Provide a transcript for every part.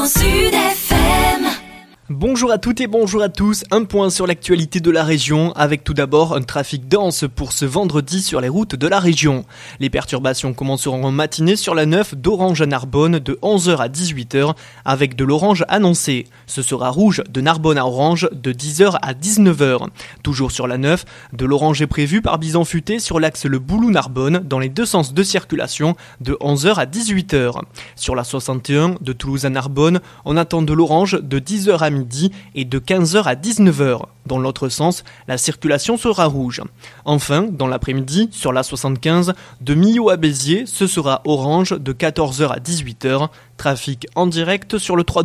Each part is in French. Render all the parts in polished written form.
Grand Sud FM. Bonjour à toutes et bonjour à tous, un point sur l'actualité de la région avec tout d'abord un trafic dense pour ce vendredi sur les routes de la région. Les perturbations commenceront en matinée sur la 9 d'Orange à Narbonne de 11h à 18h avec de l'orange annoncé. Ce sera rouge de Narbonne à Orange de 10h à 19h. Toujours sur la 9, de l'orange est prévu par Bison Futé sur l'axe Le Boulou-Narbonne dans les deux sens de circulation de 11h à 18h. Sur la 61 de Toulouse à Narbonne, on attend de l'orange de 10h à midi et de 15h à 19h. Dans l'autre sens, la circulation sera rouge. Enfin, dans l'après-midi, sur la 75, de Millau à Béziers, ce sera orange de 14h à 18h. Trafic en direct sur le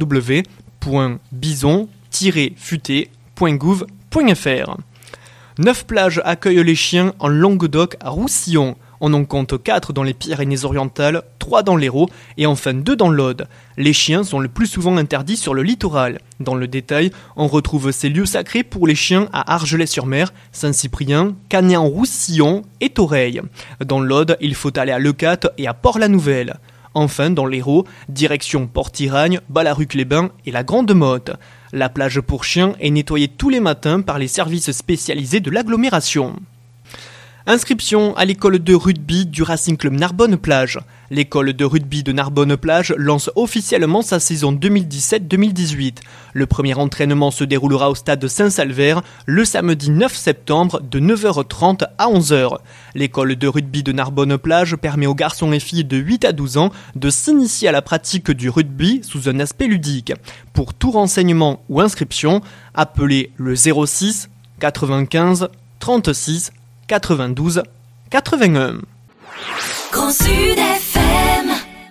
www.bison-futé.gouv.fr. 9 plages accueillent les chiens en Languedoc à Roussillon. On en compte 4 dans les Pyrénées-Orientales, 3 dans l'Hérault et enfin 2 dans l'Aude. Les chiens sont le plus souvent interdits sur le littoral. Dans le détail, on retrouve ces lieux sacrés pour les chiens à Argelès-sur-Mer, Saint-Cyprien, Cagnan-Roussillon et Toreil. Dans l'Aude, il faut aller à Leucate et à Port-la-Nouvelle. Enfin, dans l'Hérault, direction Port-Iragne, Ballaruc-les-Bains et la Grande-Motte. La plage pour chiens est nettoyée tous les matins par les services spécialisés de l'agglomération. Inscription à l'école de rugby du Racing Club Narbonne-Plage. L'école de rugby de Narbonne-Plage lance officiellement sa saison 2017-2018. Le premier entraînement se déroulera au stade Saint-Salver le samedi 9 septembre de 9h30 à 11h. L'école de rugby de Narbonne-Plage permet aux garçons et filles de 8 à 12 ans de s'initier à la pratique du rugby sous un aspect ludique. Pour tout renseignement ou inscription, appelez le 06 95 36 92 81. Grand Sud